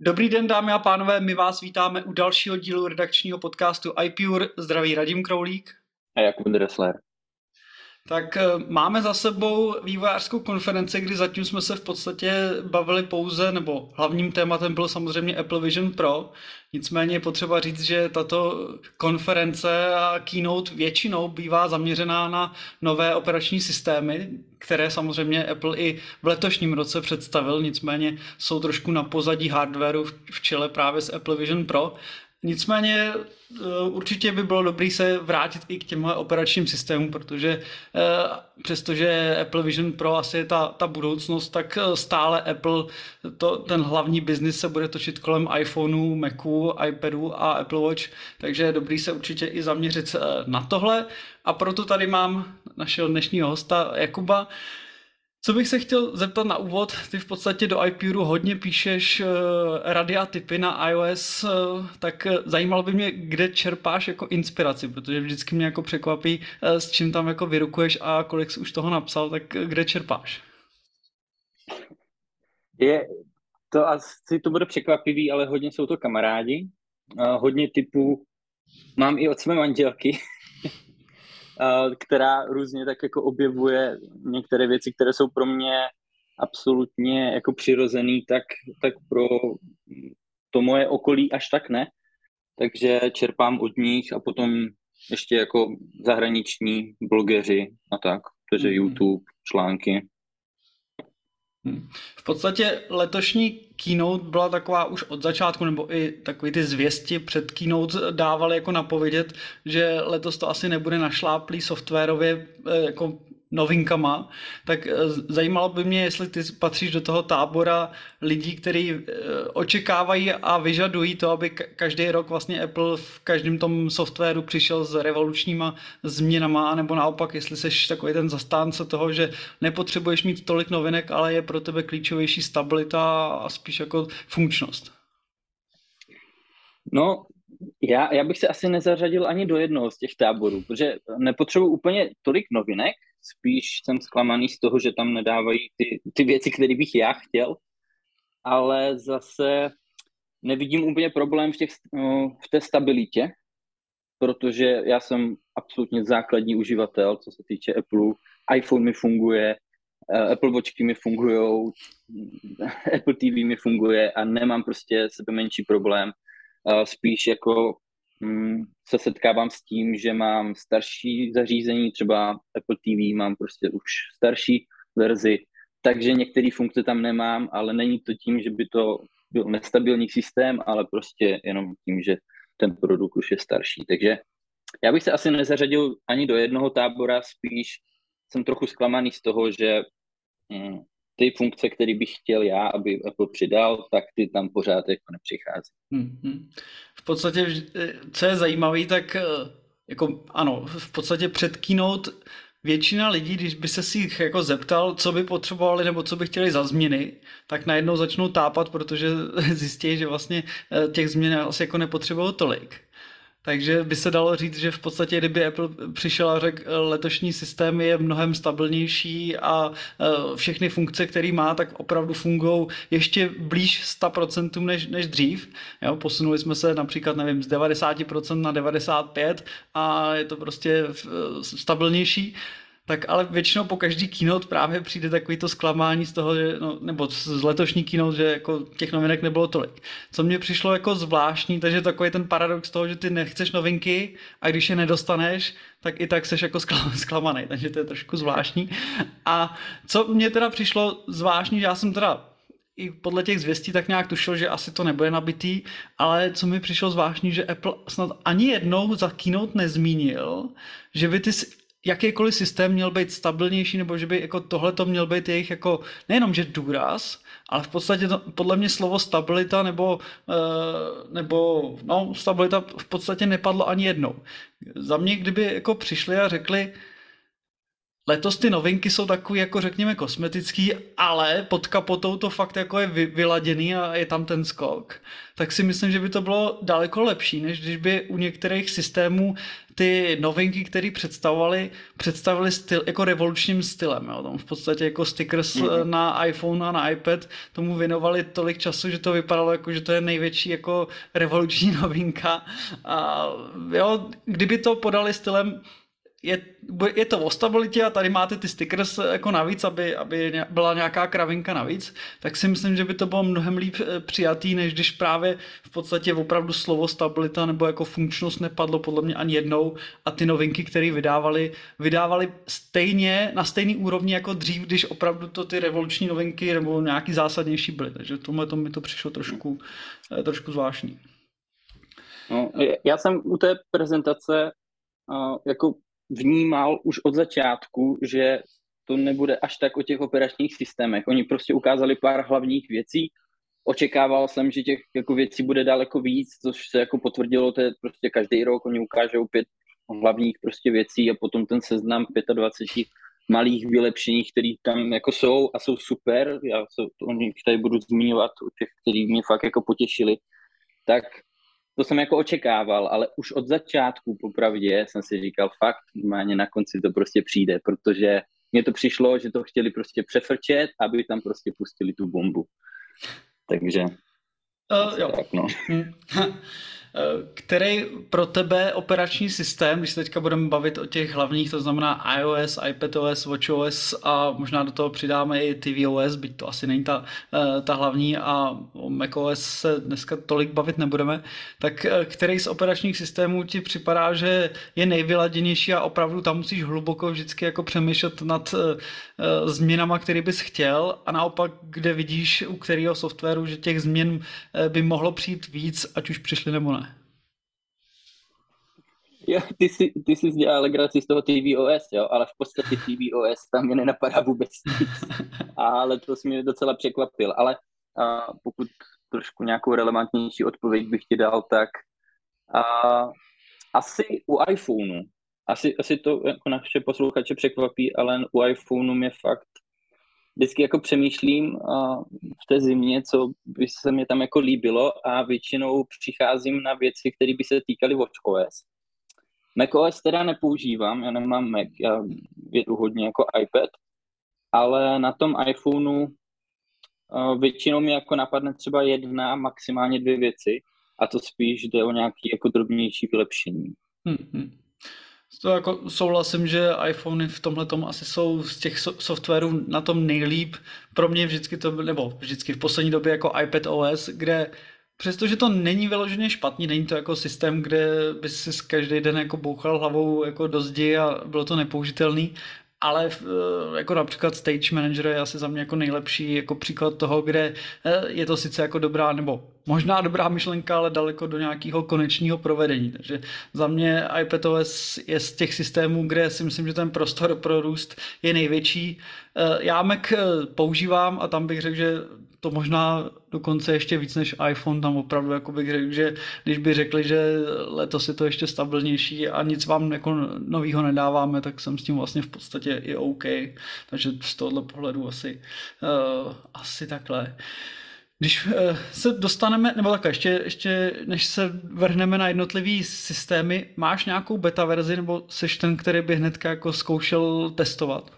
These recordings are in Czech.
Dobrý den, dámy a pánové, my vás vítáme u dalšího dílu redakčního podcastu iPure. Zdraví Radim Kroulík. A Jakub Dressler. Tak máme za sebou vývojářskou konferenci, kdy zatím jsme se v podstatě bavili pouze, nebo hlavním tématem byl samozřejmě Apple Vision Pro. Nicméně je potřeba říct, že tato konference a keynote většinou bývá zaměřená na nové operační systémy, které samozřejmě Apple i v letošním roce představil, nicméně jsou trošku na pozadí hardwareu v čele právě s Apple Vision Pro. Nicméně určitě by bylo dobré se vrátit i k těmhle operačním systémům, protože přestože Apple Vision Pro asi je ta budoucnost, tak stále Apple, ten hlavní biznis se bude točit kolem iPhoneu, Macu, iPadu a Apple Watch, takže je dobré se určitě i zaměřit na tohle. A proto tady mám našeho dnešního hosta Jakuba. Co bych se chtěl zeptat na úvod, ty v podstatě do iPuru hodně píšeš rady a tipy na iOS, tak zajímalo by mě, kde čerpáš jako inspiraci, protože vždycky mě jako překvapí, s čím tam jako vyrukuješ a kolik jsi už toho napsal, tak kde čerpáš? To asi to bude překvapivý, ale hodně jsou to kamarádi, hodně typů mám i od své manželky, která různě tak jako objevuje některé věci, které jsou pro mě absolutně jako přirozený, tak pro to moje okolí až tak ne. Takže čerpám od nich a potom ještě jako zahraniční blogeři a tak, takže YouTube, články. V podstatě letošní keynote byla taková už od začátku, nebo i takový ty zvěsti před keynote dávali jako napovědět, že letos to asi nebude našláplý softwarově jako novinkama, tak zajímalo by mě, jestli ty patříš do toho tábora lidí, kteří očekávají a vyžadují to, aby každý rok vlastně Apple v každém tom softwaru přišel s revolučníma změnama, nebo naopak, jestli seš takový ten zastánce toho, že nepotřebuješ mít tolik novinek, ale je pro tebe klíčovější stabilita a spíš jako funkčnost. No, já bych se asi nezařadil ani do jednoho z těch táborů, protože nepotřebuji úplně tolik novinek, spíš jsem zklamaný z toho, že tam nedávají ty věci, které bych já chtěl, ale zase nevidím úplně problém v té stabilitě, protože já jsem absolutně základní uživatel, co se týče Apple. iPhone mi funguje, Apple Watchky mi fungujou, Apple TV mi funguje a nemám prostě sebe menší problém. Spíš jako se setkávám s tím, že mám starší zařízení, třeba Apple TV mám prostě už starší verzi, takže některé funkce tam nemám, ale není to tím, že by to byl nestabilní systém, ale prostě jenom tím, že ten produkt už je starší. Takže já bych se asi nezařadil ani do jednoho tábora, spíš jsem trochu zklamaný z toho, že ty funkce, které bych chtěl já, aby Apple přidal, tak ty tam pořád jako nepřichází. V podstatě, co je zajímavý, tak jako ano, v podstatě před keynote většina lidí, když by se si jich jako zeptal, co by potřebovali nebo co by chtěli za změny, tak najednou začnou tápat, protože zjistí, že vlastně těch změn asi jako nepotřebují tolik. Takže by se dalo říct, že v podstatě, kdyby Apple přišel a řekl, letošní systém je mnohem stabilnější a všechny funkce, které má, tak opravdu fungují ještě blíž 100% než dřív. Jo, posunuli jsme se například, nevím, z 90% na 95% a je to prostě stabilnější. Tak ale většinou po každý keynote právě přijde takový to zklamání z toho, že, nebo z letošní keynote, že jako těch novinek nebylo tolik. Co mně přišlo jako zvláštní, takže takový ten paradox toho, že ty nechceš novinky a když je nedostaneš, tak i tak seš jako zklamaný, takže to je trošku zvláštní. A co mně teda přišlo zvláštní, že já jsem teda i podle těch zvěstí tak nějak tušil, že asi to nebude nabitý, ale co mi přišlo zvláštní, že Apple snad ani jednou za keynote nezmínil, že by ty jakýkoliv systém měl být stabilnější, nebo že by jako tohleto měl být jejich jako nejenom, že důraz, ale v podstatě to, podle mě slovo stabilita nebo stabilita v podstatě nepadlo ani jednou. Za mě, kdyby jako přišli a řekli, letos ty novinky jsou takový, jako řekněme, kosmetický, ale pod kapotou to fakt jako je vyladěný a je tam ten skok. Tak si myslím, že by to bylo daleko lepší, než když by u některých systémů ty novinky, které představili styl, jako revolučním stylem. Jo. Tam v podstatě jako stickers Mhm. na iPhone a na iPad tomu věnovali tolik času, že to vypadalo jako, že to je největší jako revoluční novinka. A jo, kdyby to podali stylem je to o stabilitě a tady máte ty stickers jako navíc, aby byla nějaká kravinka navíc, tak si myslím, že by to bylo mnohem líp přijatý, než když právě v podstatě opravdu slovo stabilita nebo jako funkčnost nepadlo podle mě ani jednou a ty novinky, které vydávali stejně, na stejný úrovni jako dřív, když opravdu to ty revoluční novinky nebo nějaký zásadnější byly. Takže tohle to mi to přišlo trošku zvláštní. No, já jsem u té prezentace jako vnímal už od začátku, že to nebude až tak o těch operačních systémech. Oni prostě ukázali pár hlavních věcí. Očekával jsem, že těch jako věcí bude daleko víc, což se jako potvrdilo, to je prostě každý rok oni ukážou 5 hlavních prostě věcí a potom ten seznam 25 malých vylepšení, které tam jako jsou a jsou super. Já se o nich tady budu zmiňovat, o těch, který mě fakt jako potěšili. Tak to jsem jako očekával, ale už od začátku popravdě jsem si říkal fakt, normálně na konci to prostě přijde, protože mně to přišlo, že to chtěli prostě přefrčet, aby tam prostě pustili tu bombu. Takže Jo. tak, no. Který pro tebe operační systém, když se teďka budeme bavit o těch hlavních, to znamená iOS, iPadOS, watchOS a možná do toho přidáme i tvOS, byť to asi není ta hlavní a o macOS se dneska tolik bavit nebudeme, tak který z operačních systémů ti připadá, že je nejvyladěnější a opravdu tam musíš hluboko vždycky jako přemýšlet nad změnama, který bys chtěl a naopak, kde vidíš u kterého softwaru, že těch změn by mohlo přijít víc, ať už přišli nebo ne. Jo, ty jsi dělal legraci z toho tvOS, jo, ale v podstatě tvOS tam mě nenapadá vůbec nic. Ale to jsi mě docela překvapil. Ale pokud trošku nějakou relevantnější odpověď bych ti dal, tak asi u iPhoneu. Asi to jako naše posluchače překvapí, ale u iPhoneu mě fakt vždycky jako přemýšlím v té zimě, co by se mi tam jako líbilo a většinou přicházím na věci, které by se týkaly watchOS. macOS teda nepoužívám, já nemám Mac, já jedu hodně jako iPad, ale na tom iPhoneu většinou mi jako napadne třeba 1, maximálně 2 věci a to spíš jde o nějaké jako drobnější vylepšení. To jako souhlasím, že iPhony v tomhletom asi jsou z těch softwarů na tom nejlíp. Pro mě vždycky to byl, nebo vždycky v poslední době jako iPadOS, kde přestože to není vyloženě špatný, není to jako systém, kde by si každý den jako bouchal hlavou jako do zdi a bylo to nepoužitelný, ale jako například Stage Manager je asi za mě jako nejlepší jako příklad toho, kde je to sice jako dobrá, nebo možná dobrá myšlenka, ale daleko do nějakého konečného provedení. Takže za mě iPadOS je z těch systémů, kde si myslím, že ten prostor pro růst je největší. Já Mac používám a tam bych řekl, že to možná dokonce ještě víc než iPhone, tam opravdu jako bych řekl, že když by řekli, že letos je to ještě stabilnější a nic vám jako novýho nedáváme, tak jsem s tím vlastně v podstatě i OK. Takže z tohohle pohledu asi takhle. Když se dostaneme, nebo takhle, ještě než se vrhneme na jednotlivý systémy, máš nějakou beta verzi, nebo seš ten, který by hnedka jako zkoušel testovat?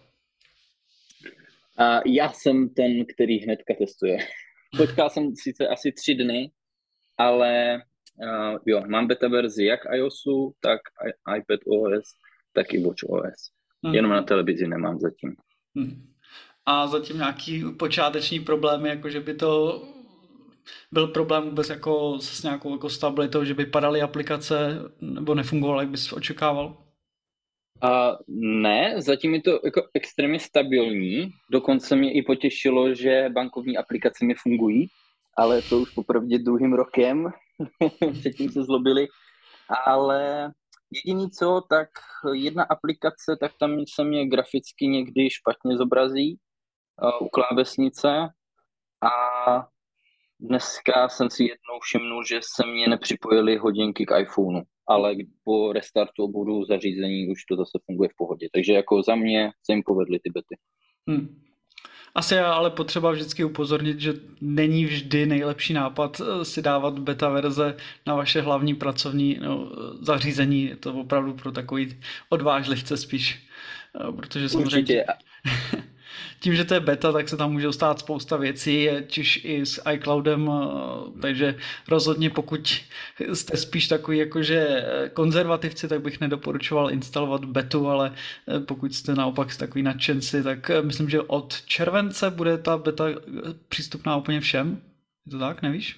Já jsem ten, který hnedka testuje. Počkal jsem sice asi 3 dny, ale jo, mám beta verzi jak iOSu, tak iPadOS, tak i watchOS. Jenom na televizi nemám zatím. A zatím nějaký počáteční problémy, jako že by to byl problém vůbec jako s nějakou jako stabilitou, že by padaly aplikace nebo nefungovaly, jak bys očekával? Ne, zatím je to jako extrémně stabilní. Dokonce mě i potěšilo, že bankovní aplikace mi fungují, ale to už popravdě 2. rokem. Předtím se zlobili. Ale jediný co, tak jedna aplikace, tak tam se mě graficky někdy špatně zobrazí u klávesnice a dneska jsem si jednou všimnul, že se mě nepřipojily hodinky k iPhoneu. ale po restartu obou zařízení už to zase funguje v pohodě. Takže jako za mě se jim povedly ty bety. Hmm. Asi je ale potřeba vždycky upozornit, že není vždy nejlepší nápad si dávat beta verze na vaše hlavní pracovní zařízení. Je to opravdu pro takový odvážlivce spíš. Protože samozřejmě Určitě. tím, že to je beta, tak se tam může stát spousta věcí, čiž i s iCloudem, takže rozhodně pokud jste spíš takový jakože konzervativci, tak bych nedoporučoval instalovat betu, ale pokud jste naopak takový nadšenci, tak myslím, že od července bude ta beta přístupná úplně všem. Je to tak, nevíš?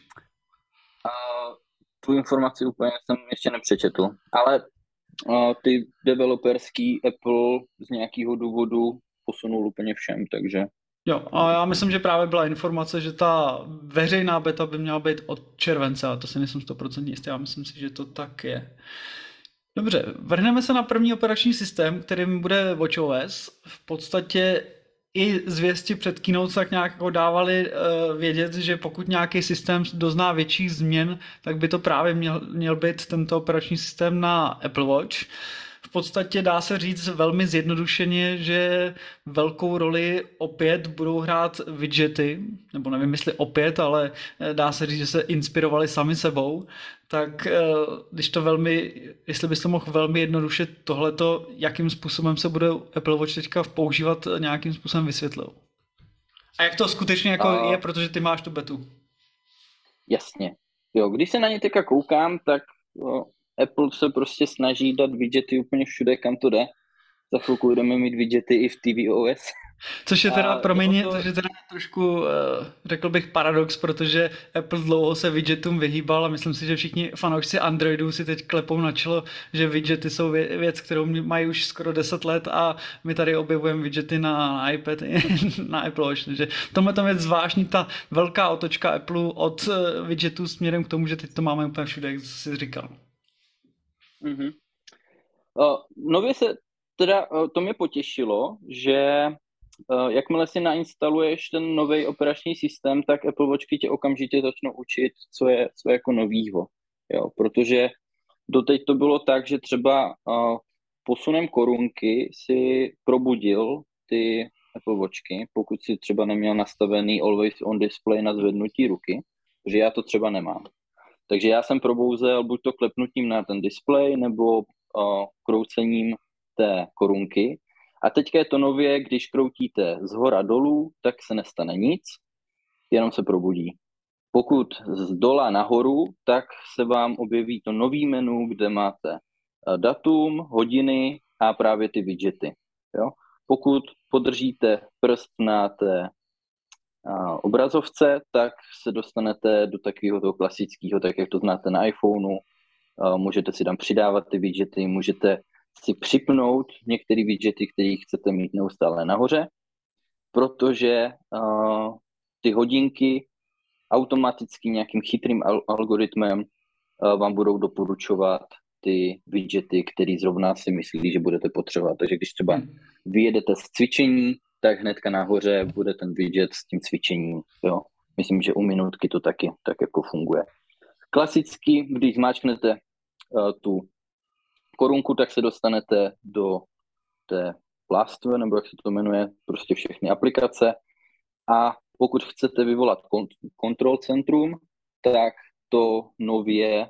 Tu informaci úplně jsem ještě nepřečetl, ale ty developerský Apple z nějakého důvodu posunul úplně všem, takže... Jo, a já myslím, že právě byla informace, že ta veřejná beta by měla být od července, ale to si nejsem 100% jistý, já myslím si, že to tak je. Dobře, vrhneme se na první operační systém, kterým bude watchOS. V podstatě i zvěsti před Keynote tak nějak jako dávali vědět, že pokud nějaký systém dozná větších změn, tak by to právě měl být tento operační systém na Apple Watch. V podstatě dá se říct velmi zjednodušeně, že velkou roli opět budou hrát widgety, nebo nevím, jestli opět, ale dá se říct, že se inspirovali sami sebou. Tak když to jestli bys to mohl velmi jednoduše tohleto, jakým způsobem se bude Apple Watch teďka používat, nějakým způsobem vysvětlil. A jak to skutečně jako je, protože ty máš tu betu. Jasně. Jo, když se na ně teďka koukám, tak Apple se prostě snaží dát widgety úplně všude, kam to jde. Za chvilku budeme mít widgety i v tvOS. Což je teda, což je teda trošku, řekl bych, paradox, protože Apple dlouho se widgetům vyhýbal a myslím si, že všichni fanoušci Androidů si teď klepou na čelo, že widgety jsou věc, kterou mají už skoro 10 let a my tady objevujeme widgety na iPad i na Apple Watch. Takže v tomhle tom je zvláštní ta velká otočka Apple od widgetů směrem k tomu, že teď to máme úplně všude, jak jsi říkal. Mm-hmm. Nově se teda, to mě potěšilo, že jakmile si nainstaluješ ten nový operační systém, tak Apple Watchky tě okamžitě začnou učit, co je jako novýho. Jo, protože doteď to bylo tak, že třeba posunem korunky si probudil ty Apple Watchky, pokud si třeba neměl nastavený Always on Display na zvednutí ruky, protože já to třeba nemám. Takže já jsem probouzel buď to klepnutím na ten displej, nebo kroucením té korunky. A teďka je to nově, když kroutíte z hora dolů, tak se nestane nic, jenom se probudí. Pokud z dola nahoru, tak se vám objeví to nový menu, kde máte datum, hodiny a právě ty widgety. Jo? Pokud podržíte prst na té obrazovce, tak se dostanete do takového toho klasického, tak jak to znáte na iPhoneu. Můžete si tam přidávat ty widgety, můžete si připnout některé widgety, které chcete mít neustále nahoře, protože ty hodinky automaticky nějakým chytrým algoritmem vám budou doporučovat ty widgety, které zrovna si myslí, že budete potřebovat. Takže když třeba vyjedete z cvičení, tak hnedka nahoře bude ten widget s tím cvičením. Jo? Myslím, že u minutky to taky tak jako funguje. Klasicky, když zmáčknete tu korunku, tak se dostanete do té plástve, nebo jak se to jmenuje, prostě všechny aplikace. A pokud chcete vyvolat kontrol centrum, tak to nově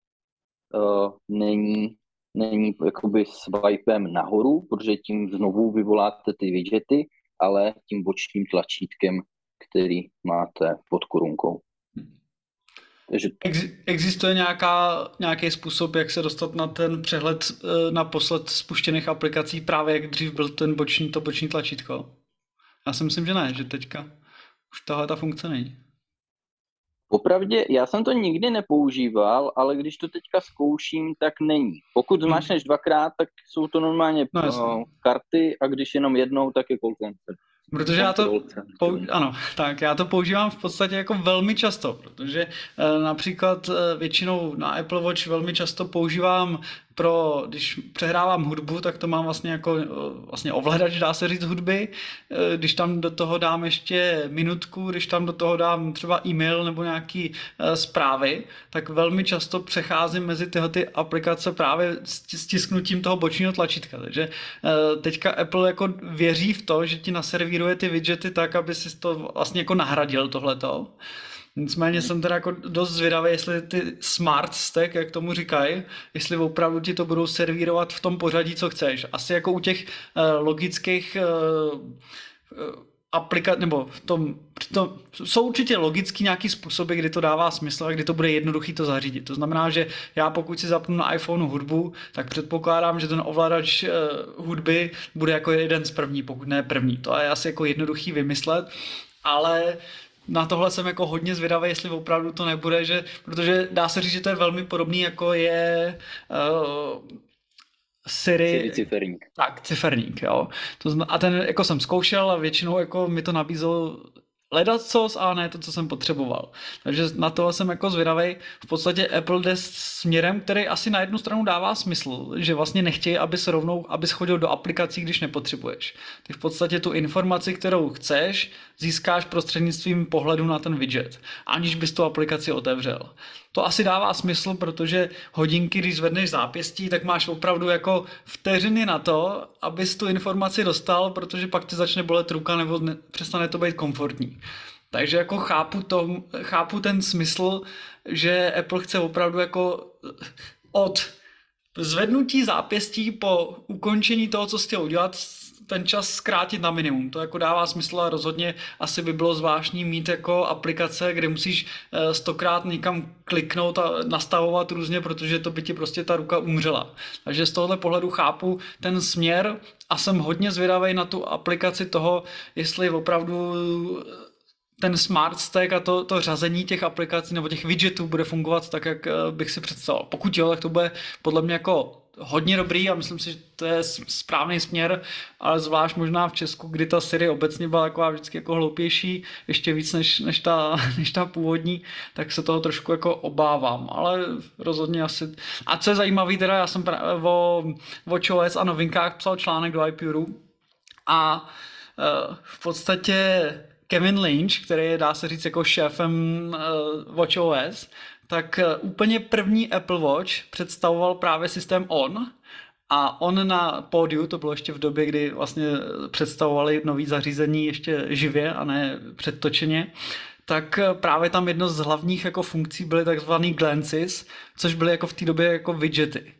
není jakoby swipem nahoru, protože tím znovu vyvoláte ty widgety, ale tím bočním tlačítkem, který máte pod korunkou. Takže... Existuje nějaký způsob, jak se dostat na ten přehled naposled spuštěných aplikací, právě jak dřív byl to boční tlačítko? Já si myslím, že ne, že teďka už tahle ta funkce není. Popravdě, já jsem to nikdy nepoužíval, ale když to teďka zkouším, tak není. Pokud zmáčkneš dvakrát, tak jsou to normálně karty a když jenom jednou, tak je call center. Protože já to používám v podstatě jako velmi často, protože například většinou na Apple Watch velmi často používám když přehrávám hudbu, tak to mám vlastně jako vlastně ovladač, dá se říct, hudby. Když tam do toho dám ještě minutku, když tam do toho dám třeba e-mail nebo nějaký zprávy, tak velmi často přecházím mezi tyhle ty aplikace právě stisknutím toho bočního tlačítka. Takže teďka Apple jako věří v to, že ti naservíruje ty widgety tak, aby si to vlastně jako nahradil tohleto. Nicméně jsem teda jako dost zvědavý, jestli ty smart stack, jak tomu říkají, jestli opravdu ti to budou servírovat v tom pořadí, co chceš. Asi jako u těch logických aplikací, nebo jsou určitě logický nějaký způsoby, kdy to dává smysl a kdy to bude jednoduchý to zařídit. To znamená, že já pokud si zapnu na iPhoneu hudbu, tak předpokládám, že ten ovladač hudby bude jako jeden z první, pokud ne první. To je asi jako jednoduchý vymyslet, ale na tohle jsem jako hodně zvědavý, jestli opravdu to nebude, protože dá se říct, že to je velmi podobný, jako je Siri ciferník. Tak, ciferník, jo. A ten jako jsem zkoušel a většinou jako mi to nabízelo ledacos, ale ne to, co jsem potřeboval. Takže na toho jsem jako zvědavej. V podstatě Apple jde směrem, který asi na jednu stranu dává smysl, že vlastně nechtějí, abys chodil do aplikací, když nepotřebuješ. Ty v podstatě tu informaci, kterou chceš, získáš prostřednictvím pohledu na ten widget, aniž bys tu aplikaci otevřel. To asi dává smysl, protože hodinky, když zvedneš zápěstí, tak máš opravdu jako vteřiny na to, abys tu informaci dostal, protože pak ti začne bolet ruka nebo přestane to být komfortní. Takže jako chápu ten smysl, že Apple chce opravdu jako od zvednutí zápěstí po ukončení toho, co jsi chtěl udělat, ten čas zkrátit na minimum. To jako dává smysl a rozhodně asi by bylo zvláštní mít jako aplikace, kde musíš 100krát někam kliknout a nastavovat různě, protože to by ti prostě ta ruka umřela. Takže z tohohle pohledu chápu ten směr a jsem hodně zvědavý na tu aplikaci toho, jestli opravdu ten smart stack a to řazení těch aplikací nebo těch widgetů bude fungovat tak, jak bych si představoval. Pokud jo, tak to bude podle mě jako hodně dobrý a myslím si, že to je správný směr, ale zvlášť možná v Česku, kdy ta Siri obecně byla taková vždycky jako hloupější, ještě víc než ta původní, tak se toho trošku jako obávám, ale rozhodně asi. A co je zajímavý, teda já jsem o WatchOS a novinkách psal článek do iPuru a v podstatě Kevin Lynch, který je, dá se říct, jako šéfem WatchOS, tak úplně první Apple Watch představoval právě systém On a on na pódiu, to bylo ještě v době, kdy vlastně představovali nový zařízení ještě živě a ne předtočeně, tak právě tam jedno z hlavních jako funkcí byly takzvaný glances, což byly jako v té době jako widgety.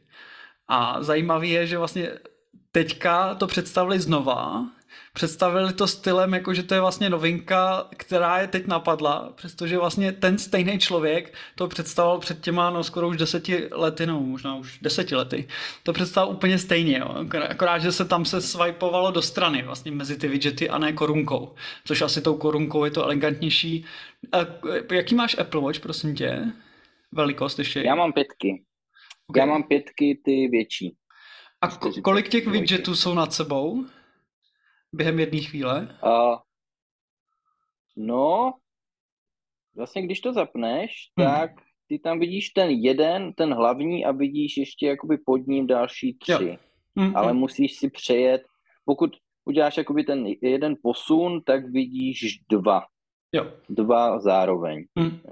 A zajímavý je, že vlastně teďka to představili znova, představili to stylem, jako že to je vlastně novinka, která je teď napadla, přestože vlastně ten stejný člověk to představoval před těma skoro už 10 lety, no možná už 10 lety. To představoval úplně stejně, jo. Akorát, že se tam swipeovalo do strany vlastně mezi ty widgety a ne korunkou, což asi tou korunkou je to elegantnější. Jaký máš Apple Watch, prosím tě? Velikost ještě? Já mám 5. Okay. Já mám 5, ty větší. A kolik těch widgetů jsou nad sebou? Během jedné chvíle? No, vlastně když to zapneš, tak ty tam vidíš ten jeden, ten hlavní a vidíš ještě jakoby pod ním další 3. Ale musíš si přejet, pokud uděláš jakoby ten jeden posun, tak vidíš 2. Jo. 2 zároveň.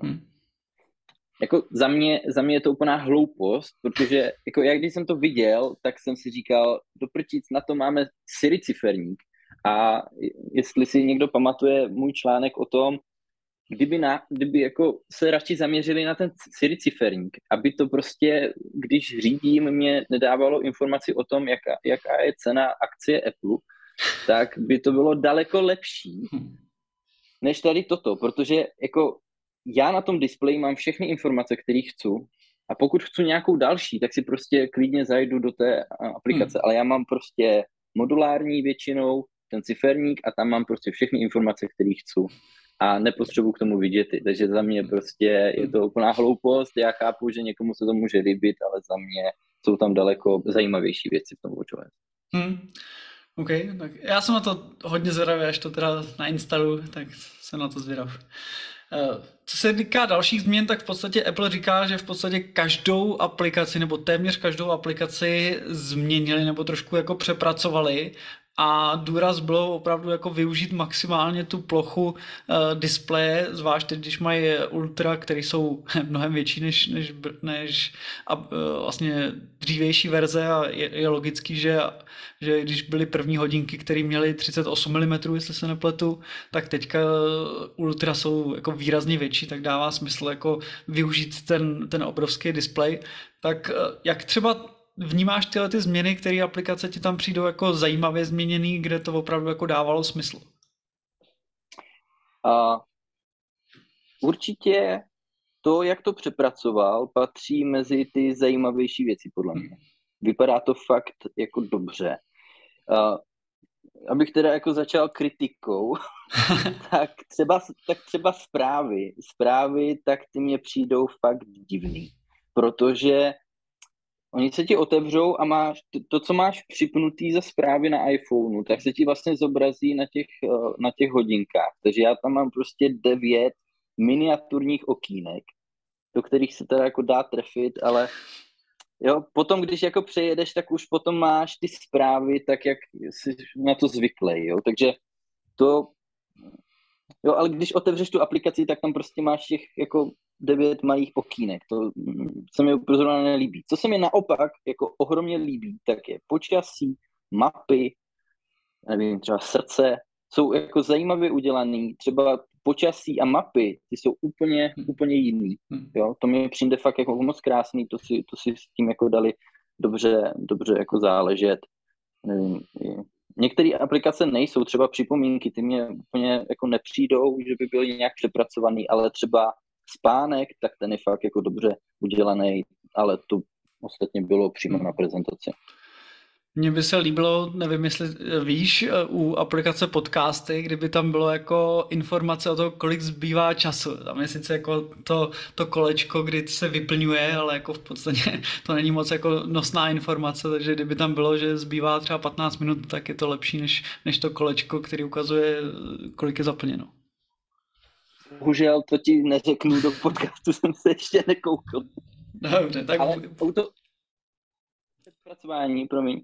Jako za mě je to úplná hloupost, protože jako jak když jsem to viděl, tak jsem si říkal, do prčic, na to máme Siri ciferník. A jestli si někdo pamatuje můj článek o tom, kdyby jako se radši zaměřili na ten Siri ciferník, aby to prostě, když řídím, mě nedávalo informaci o tom, jaká je cena akcie Apple, tak by to bylo daleko lepší, než tady toto, protože jako já na tom displeji mám všechny informace, které chci, a pokud chci nějakou další, tak si prostě klidně zajdu do té aplikace, ale já mám prostě modulární většinou ten ciferník a tam mám prostě všechny informace, které chci a nepotřebuji k tomu widgety, takže za mě prostě je to úplná hloupost, já chápu, že někomu se to může líbit, ale za mě jsou tam daleko zajímavější věci v tom WatchOS. OK, tak já jsem na to hodně zvědavý, až to teda nainstaluji, tak jsem na to zvědav. Co se týká dalších změn, tak v podstatě Apple říká, že v podstatě každou aplikaci nebo téměř každou aplikaci změnili nebo trošku jako přepracovali a důraz bylo opravdu jako využít maximálně tu plochu displeje, zvlášť teď, když mají Ultra, které jsou mnohem větší než vlastně dřívější verze a je logický, že když byly první hodinky, které měly 38 mm, jestli se nepletu, tak teďka Ultra jsou jako výrazně větší, tak dává smysl jako využít ten obrovský displej. Tak jak třeba vnímáš tyhle ty změny, které aplikace ti tam přijdou jako zajímavě změněný, kde to opravdu jako dávalo smysl? A určitě to, jak to přepracoval, patří mezi ty zajímavější věci, podle mě. Vypadá to fakt jako dobře. Abych teda jako začal kritikou, tak třeba zprávy, tak ty mě přijdou fakt divný, protože oni se ti otevřou a máš to, co máš připnutý za zprávy na iPhoneu, tak se ti vlastně zobrazí na těch hodinkách. Takže já tam mám prostě 9 miniaturních okýnek, do kterých se teda jako dá trefit, ale jo, potom, když jako přejedeš, tak už potom máš ty zprávy tak, jak jsi na to zvyklý, jo, takže to, jo, ale když otevřeš tu aplikaci, tak tam prostě máš těch jako 9 malých okýnek, to se mi úplně zrovna nelíbí. Co se mi naopak jako ohromně líbí, tak je počasí, mapy, nevím, třeba srdce, jsou jako zajímavě udělaný, třeba počasí a mapy, ty jsou úplně jiný, jo, to mi přijde fakt jako moc krásný, to si s tím jako dali dobře jako záležet, nevím, některé aplikace nejsou, třeba připomínky, ty mě úplně jako nepřijdou, že by byly nějak přepracovaný, ale třeba spánek, tak ten je fakt jako dobře udělaný, ale to ostatně bylo přímo na prezentaci. Mně by se líbilo, nevím, jestli víš, u aplikace podcasty, kdyby tam bylo jako informace o tom, kolik zbývá času. Tam je sice jako to kolečko, kdy se vyplňuje, ale jako v podstatě to není moc jako nosná informace, takže kdyby tam bylo, že zbývá třeba 15 minut, tak je to lepší než to kolečko, který ukazuje, kolik je zaplněno. Bohužel to ti neřeknu, do podcastu jsem se ještě nekoukl. Dobře, tak... Ale to předpracování, promiň,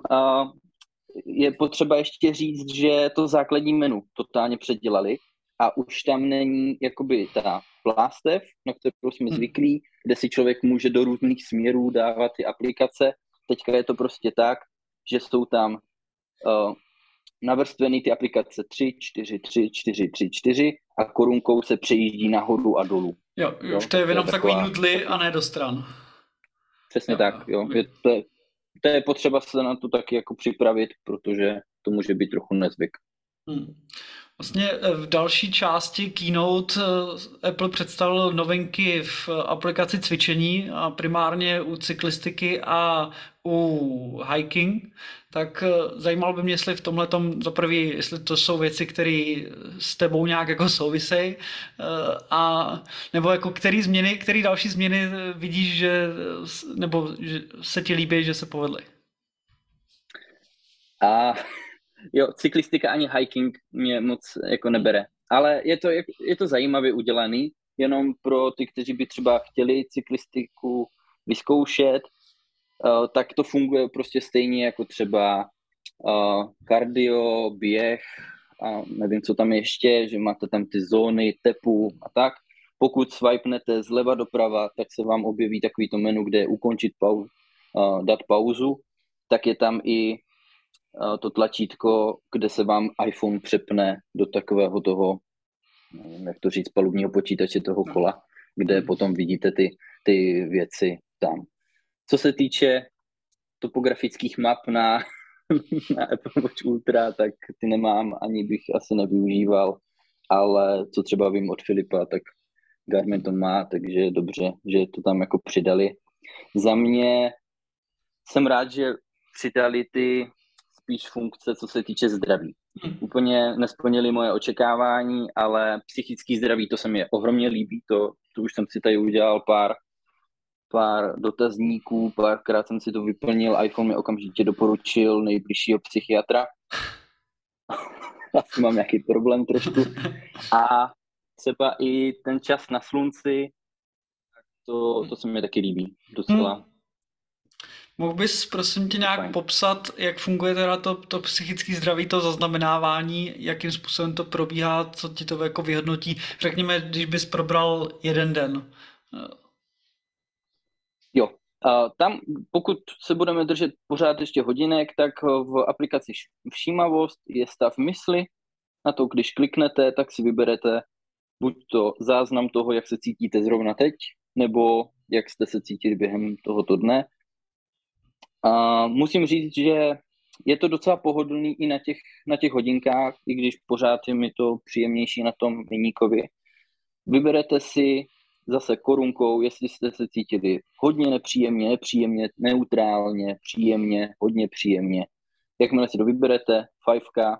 je potřeba ještě říct, že to základní menu totálně předělali a už tam není jakoby ta plástev, na kterou jsme zvyklí, kde si člověk může do různých směrů dávat ty aplikace. Teďka je to prostě tak, že jsou tam navrstveny ty aplikace 3, 4, 3, 4, 3, 4 a korunkou se přejíždí nahoru a dolů. Jo, už to je jenom takový nudly a ne do stran. Přesně tak, jo. To je potřeba se na to taky jako připravit, protože to může být trochu nezvyk. Vlastně v další části Keynote Apple představil novinky v aplikaci cvičení a primárně u cyklistiky a u hiking. Tak zajímalo by mě, jestli v tomhletom za prvý, jestli to jsou věci, které s tebou nějak jako souvisejí, a nebo jako který další změny vidíš, že se ti líbí, že se povedly? Jo, cyklistika ani hiking mě moc jako nebere, ale je to zajímavě udělaný, jenom pro ty, kteří by třeba chtěli cyklistiku vyzkoušet, tak to funguje prostě stejně jako třeba kardio, běh a nevím, co tam ještě, že máte tam ty zóny tepu a tak. Pokud swipenete zleva doprava, tak se vám objeví takovýto menu, kde je ukončit dát pauzu, tak je tam i to tlačítko, kde se vám iPhone přepne do takového toho, nevím, jak to říct, palubního počítače toho kola, kde potom vidíte ty věci tam. Co se týče topografických map na Apple Watch Ultra, tak ty nemám, ani bych asi nevyužíval, ale co třeba vím od Filipa, tak Garmin to má, takže je dobře, že to tam jako přidali. Za mě jsem rád, že přidali ty spíš funkce, co se týče zdraví. Úplně nesplnili moje očekávání, ale psychický zdraví, to se mi ohromně líbí, to už jsem si tady udělal pár dotazníků, párkrát jsem si to vyplnil, iPhone mi okamžitě doporučil nejbližšího psychiatra. Asi mám nějaký problém trošku. A třeba i ten čas na slunci, to se mi taky líbí docela. Hmm. Mohl bys, prosím tě, nějak Fajn. popsat, jak funguje teda to psychické zdraví, to zaznamenávání, jakým způsobem to probíhá, co ti to jako vyhodnotí? Řekněme, když bys probral jeden den. Jo, tam pokud se budeme držet pořád ještě hodinek, tak v aplikaci Všímavost je stav mysli. Na to, když kliknete, tak si vyberete buď to záznam toho, jak se cítíte zrovna teď, nebo jak jste se cítili během tohoto dne. A musím říct, že je to docela pohodlný i na těch hodinkách, i když pořád je mi to příjemnější na tom viníkovi. Vyberete si zase korunkou, jestli jste se cítili hodně nepříjemně, nepříjemně, neutrálně, příjemně, hodně příjemně. Jakmile si to vyberete, fajfka,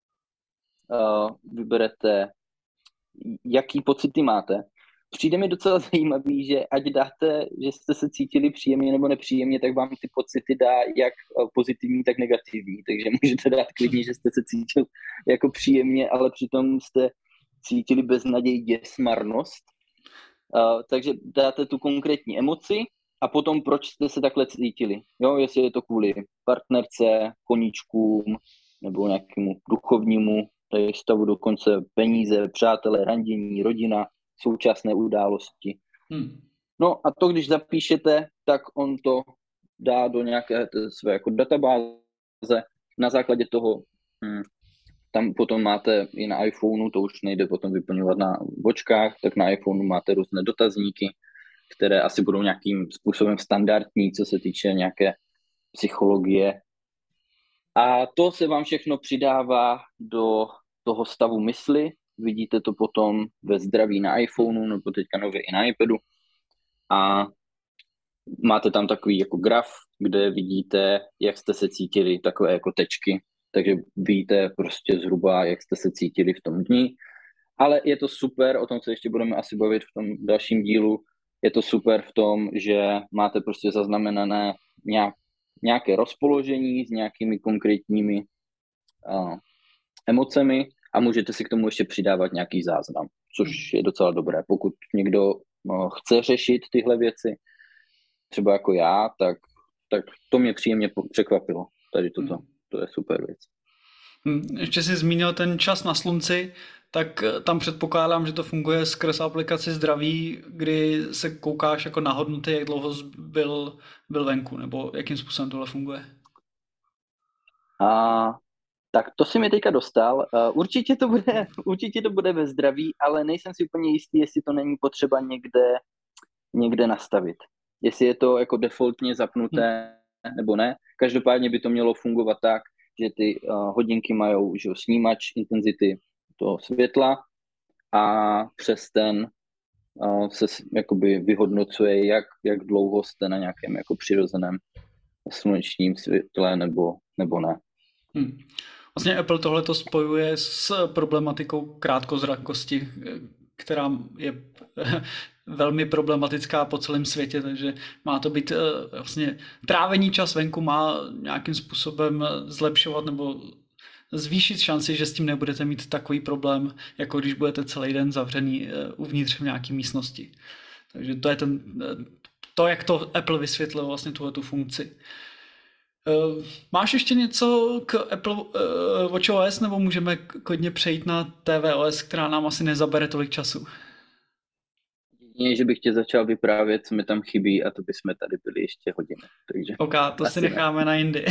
vyberete, jaký pocity máte. Přijde mi docela zajímavý, že ať dáte, že jste se cítili příjemně nebo nepříjemně, tak vám ty pocity dá jak pozitivní, tak negativní. Takže můžete dát klidně, že jste se cítil jako příjemně, ale přitom jste cítili beznaděj, děs, marnost. Takže dáte tu konkrétní emoci a potom proč jste se takhle cítili. Jo, jestli je to kvůli partnerce, koníčkům nebo nějakému duchovnímu stavu, dokonce peníze, přátelé, randění, rodina, současné události. No a to, když zapíšete, tak on to dá do nějaké své jako databáze. Na základě toho tam potom máte i na iPhoneu, to už nejde potom vyplňovat na bočkách, tak na iPhoneu máte různé dotazníky, které asi budou nějakým způsobem standardní, co se týče nějaké psychologie. A to se vám všechno přidává do toho stavu mysli. Vidíte to potom ve zdraví na iPhoneu nebo teďka nově i na iPadu. A máte tam takový jako graf, kde vidíte, jak jste se cítili, takové jako tečky. Takže víte prostě zhruba, jak jste se cítili v tom dni. Ale je to super, o tom se ještě budeme asi bavit v tom dalším dílu. Je to super v tom, že máte prostě zaznamenané nějaké rozpoložení s nějakými konkrétními emocemi a můžete si k tomu ještě přidávat nějaký záznam, což je docela dobré. Pokud někdo chce řešit tyhle věci, třeba jako já, tak to mě příjemně překvapilo. Tady toto, to je super věc. Ještě jsi zmínil ten čas na slunci, tak tam předpokládám, že to funguje skrz aplikaci Zdraví, kdy se koukáš jako na hodnoty, jak dlouho byl venku, nebo jakým způsobem tohle funguje? Tak to si mi teďka dostal. Určitě to bude ve Zdraví, ale nejsem si úplně jistý, jestli to není potřeba někde nastavit. Jestli je to jako defaultně zapnuté nebo ne. Každopádně by to mělo fungovat tak, že ty hodinky mají snímač intenzity toho světla a přes ten se jakoby vyhodnocuje, jak dlouho jste na nějakém jako přirozeném slunečním světle nebo ne. Vlastně Apple tohle to spojuje s problematikou krátkozrakosti, která je velmi problematická po celém světě, takže má to být vlastně trávení čas venku má nějakým způsobem zlepšovat nebo zvýšit šanci, že s tím nebudete mít takový problém, jako když budete celý den zavřený uvnitř v nějaké místnosti. Takže to je to, jak to Apple vysvětlil vlastně tuhletu funkci. Máš ještě něco k Apple watchOS, nebo můžeme klidně přejít na tvOS, která nám asi nezabere tolik času? Jedině, že bych tě začal vyprávět, co mi tam chybí a to bychom tady byli ještě hodiny. Takže OK, to si necháme na jindy.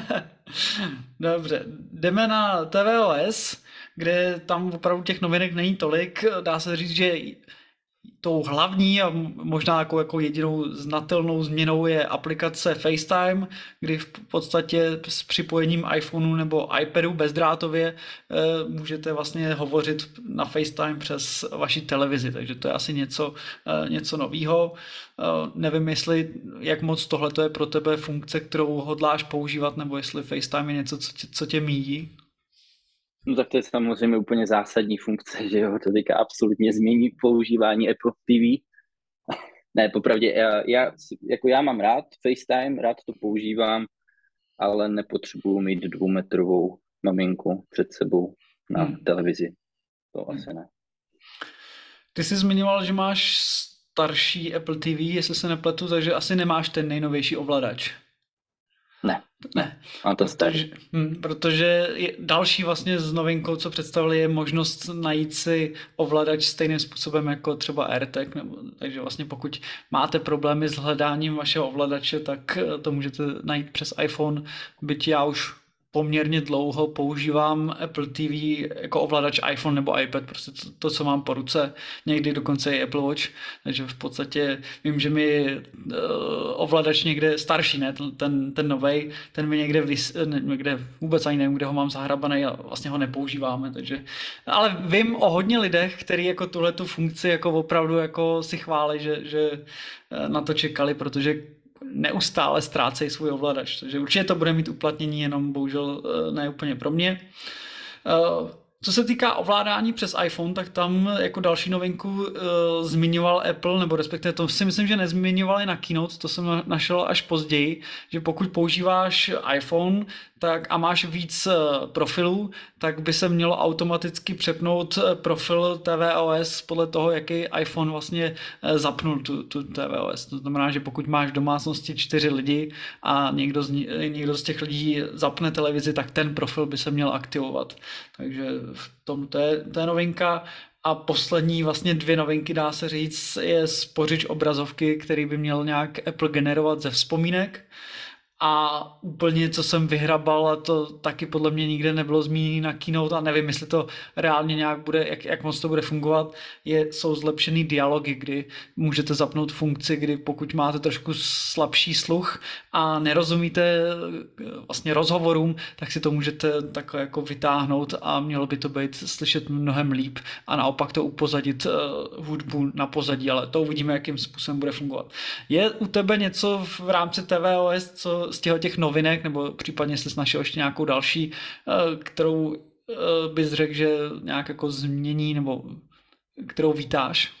Dobře, jdeme na tvOS, kde tam opravdu těch novinek není tolik. Dá se říct, že tou hlavní a možná jako jedinou znatelnou změnou je aplikace FaceTime, kdy v podstatě s připojením iPhoneu nebo iPadu bezdrátově můžete vlastně hovořit na FaceTime přes vaši televizi, takže to je asi něco novýho. Nevím, jak moc tohle je pro tebe funkce, kterou hodláš používat, nebo jestli FaceTime je něco, co tě míjí. No tak to je samozřejmě úplně zásadní funkce, že jo, to teďka absolutně změní používání Apple TV. Ne, popravdě, já mám rád FaceTime, rád to používám, ale nepotřebuju mít 2metrovou maminku před sebou na televizi. To asi ne. Ty jsi zmiňoval, že máš starší Apple TV, jestli se nepletu, takže asi nemáš ten nejnovější ovladač. Ne, ne, Ne, mám ten starý. protože další vlastně s novinkou, co představili, je možnost najít si ovladač stejným způsobem jako třeba AirTag, takže vlastně pokud máte problémy s hledáním vašeho ovladače, tak to můžete najít přes iPhone, byť já už poměrně dlouho používám Apple TV jako ovladač iPhone nebo iPad, prostě to, co mám po ruce, někdy dokonce i Apple Watch, takže v podstatě vím, že mi ovladač někde starší, ne, ten novej, ten mi někde, někde vůbec ani nevím, kde ho mám zahrabaný a vlastně ho nepoužíváme, takže, ale vím o hodně lidech, kteří jako tuhletu funkci jako opravdu jako si chválí, že na to čekali, protože neustále ztrácejí svůj ovladač, takže určitě to bude mít uplatnění, jenom bohužel ne úplně pro mě. Co se týká ovládání přes iPhone, tak tam jako další novinku zmiňoval Apple, nebo respektive to si myslím, že nezmiňovali na Keynote, to jsem našel až později, že pokud používáš iPhone tak a máš víc profilů, tak by se mělo automaticky přepnout profil tvOS podle toho, jaký iPhone vlastně zapnul tu tvOS. To znamená, že pokud máš v domácnosti 4 lidi a někdo z těch lidí zapne televizi, tak ten profil by se měl aktivovat. Takže v tom to je novinka. A poslední vlastně 2 novinky, dá se říct, je spořič obrazovky, který by měl nějak Apple generovat ze vzpomínek. A úplně, co jsem vyhrabal, a to taky podle mě nikde nebylo zmíněno na Keynote a nevím, jestli to reálně nějak bude, jak moc to bude fungovat, jsou zlepšený dialogy, kdy můžete zapnout funkci, kdy pokud máte trošku slabší sluch a nerozumíte vlastně rozhovorům, tak si to můžete takhle jako vytáhnout a mělo by to být slyšet mnohem líp a naopak to upozadit hudbu na pozadí, ale to uvidíme, jakým způsobem bude fungovat. Je u tebe něco v rámci tvOS, co z těch novinek, nebo případně jestli jsi našel ještě nějakou další, kterou bys řekl, že nějak jako změní, nebo kterou vítáš?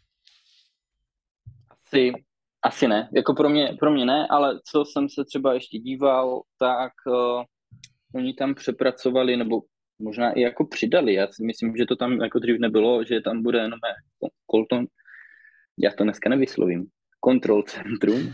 Asi ne, jako pro mě ne, ale co jsem se třeba ještě díval, tak oni tam přepracovali, nebo možná i jako přidali, já si myslím, že to tam jako dřív nebylo, že tam bude jenom Colton, já to dneska nevyslovím, Control Centrum,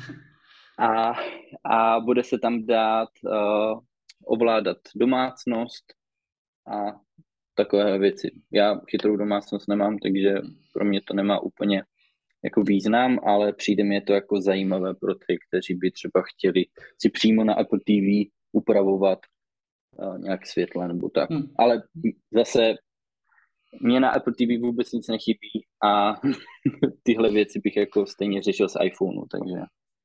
a bude se tam dát ovládat domácnost a takové věci. Já chytrou domácnost nemám, takže pro mě to nemá úplně jako význam, ale přijde mi to jako zajímavé pro ty, kteří by třeba chtěli si přímo na Apple TV upravovat nějak světle nebo tak. Ale zase mě na Apple TV vůbec nic nechybí a tyhle věci bych jako stejně řešil z iPhoneu, takže...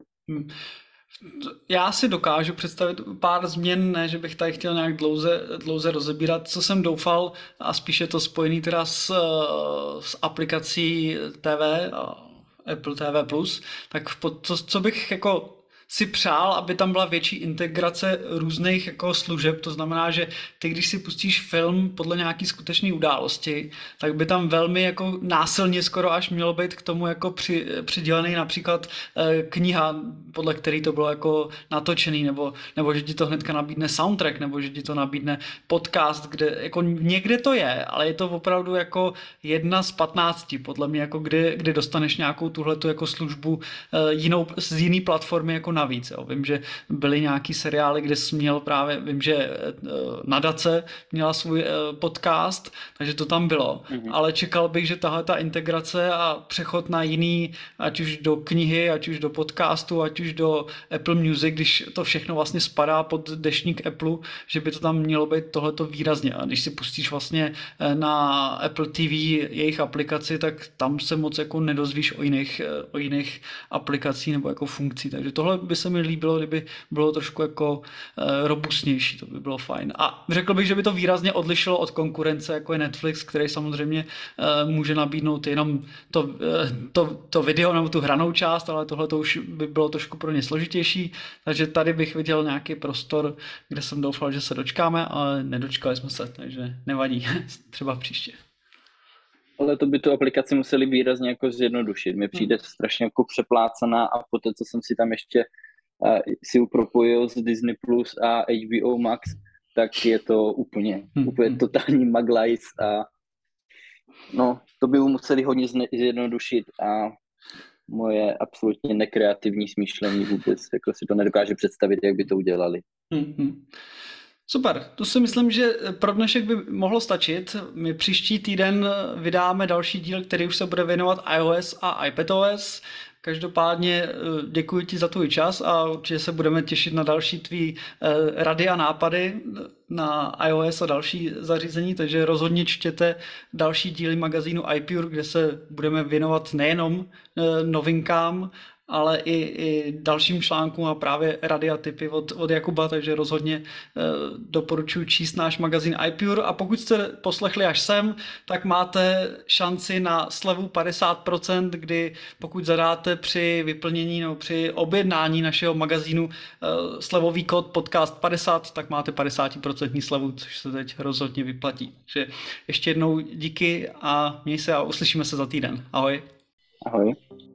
Já si dokážu představit pár změn, ne, že bych tady chtěl nějak dlouze rozebírat, co jsem doufal, a spíše to spojený teda s aplikací TV, Apple TV+, tak co bych jako si přál, aby tam byla větší integrace různých jako služeb, to znamená, že ty, když si pustíš film podle nějaký skutečné události, tak by tam velmi jako násilně skoro až mělo být k tomu jako přidělený například kniha, podle který to bylo jako natočený, nebo že ti to hnedka nabídne soundtrack, nebo že ti to nabídne podcast, kde jako někde to je, ale je to opravdu jako 1 z 15, podle mě, jako kdy dostaneš nějakou tuhletu jako službu z jiný platformy jako navíc. Jo. Vím, že byly nějaký seriály, kde jsi měl právě, vím, že Nadace měla svůj podcast, takže to tam bylo. Ale čekal bych, že tahle ta integrace a přechod na jiný, ať už do knihy, ať už do podcastu, ať už do Apple Music, když to všechno vlastně spadá pod deštník Apple, že by to tam mělo být tohleto výrazně. A když si pustíš vlastně na Apple TV jejich aplikaci, tak tam se moc jako nedozvíš o jiných aplikací nebo jako funkcí. Takže tohle by se mi líbilo, kdyby bylo trošku jako robustnější, to by bylo fajn. A řekl bych, že by to výrazně odlišilo od konkurence, jako je Netflix, který samozřejmě může nabídnout jenom to video nebo tu hranou část, ale tohle to už by bylo trošku pro ně složitější, takže tady bych viděl nějaký prostor, kde jsem doufal, že se dočkáme, ale nedočkali jsme se, takže nevadí, třeba příště. Ale to by tu aplikaci museli výrazně jako zjednodušit. Mně přijde strašně jako přeplácaná a poté, co jsem si tam ještě si propojil z Disney Plus a HBO Max, tak je to úplně totální maglajs a No, to by museli hodně zjednodušit a moje absolutně nekreativní smýšlení vůbec jako si to nedokáže představit, jak by to udělali. Super, to si myslím, že pro dnešek by mohlo stačit. My příští týden vydáme další díl, který už se bude věnovat iOS a iPadOS. Každopádně děkuji ti za tvůj čas a určitě se budeme těšit na další tvý rady a nápady na iOS a další zařízení, takže rozhodně čtěte další díly magazínu iPure, kde se budeme věnovat nejenom novinkám, ale i dalším článkům a právě rady a tipy od Jakuba, takže rozhodně doporučuji číst náš magazín iPure a pokud jste poslechli až sem, tak máte šanci na slevu 50%, kdy pokud zadáte při vyplnění nebo při objednání našeho magazínu slevový kód podcast 50, tak máte 50% slevu, což se teď rozhodně vyplatí. Takže ještě jednou díky a měj se a uslyšíme se za týden. Ahoj. Ahoj.